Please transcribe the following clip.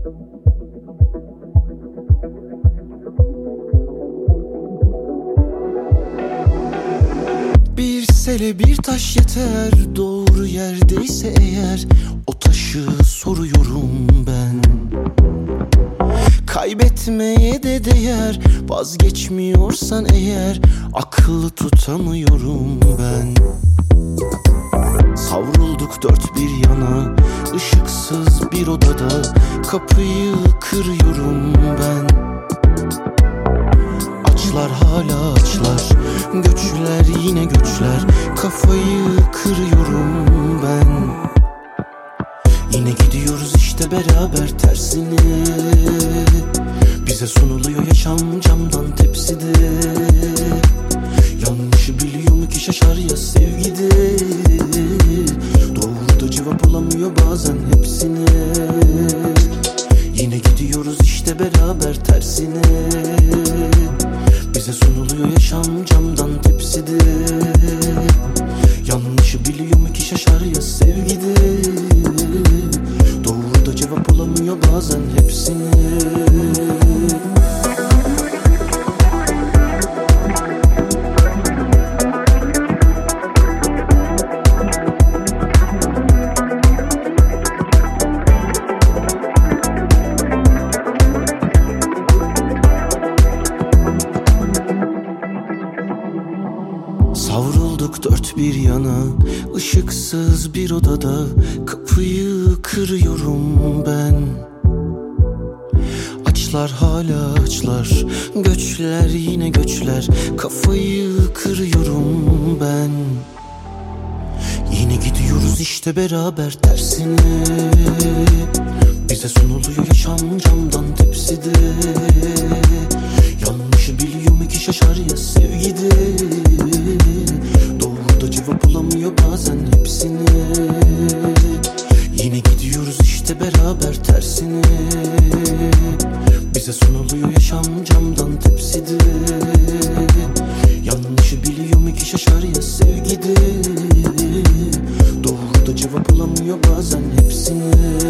Bir sele bir taş yeter, doğru yerdeyse eğer o taşı soruyorum ben. Kaybetmeye de değer, vazgeçmiyorsan eğer akıllı tutamıyorum ben. Savrulduk dört bir yana, ışıksız bir odada kapıyı kırıyorum ben. Açlar hala açlar, göçler yine göçler, kafayı kırıyorum ben. Yine gidiyoruz işte beraber tersine, bize sunuluyor yaşam camdan tepside. Yanlışı biliyor mu ki şaşar ya sevgide, doğru da cevap olamıyor bazen hepsine. Yine gidiyoruz işte beraber tersine, bize sunuluyor yaşam camdan tepside. Yanlışı biliyor mu ki şaşar ya sevgide, doğru da cevap olamıyor bazen hepsine. Savrulduk dört bir yana, ışıksız bir odada kapıyı kırıyorum ben. Açlar hala açlar, göçler yine göçler, kafayı kırıyorum ben. Yine gidiyoruz işte beraber tersine, bize sunuluyor yaşam camdan tepside. Yanlışı biliyor mu ki şaşar ya sevgide, doğru da cevap olamıyor bazen hepsine. Yine gidiyoruz işte beraber tersine, bize sunuluyor yaşam camdan tepside. Yanlışı biliyor mu ki şaşar ya sevgide, doğru da cevap olamıyor bazen hepsine.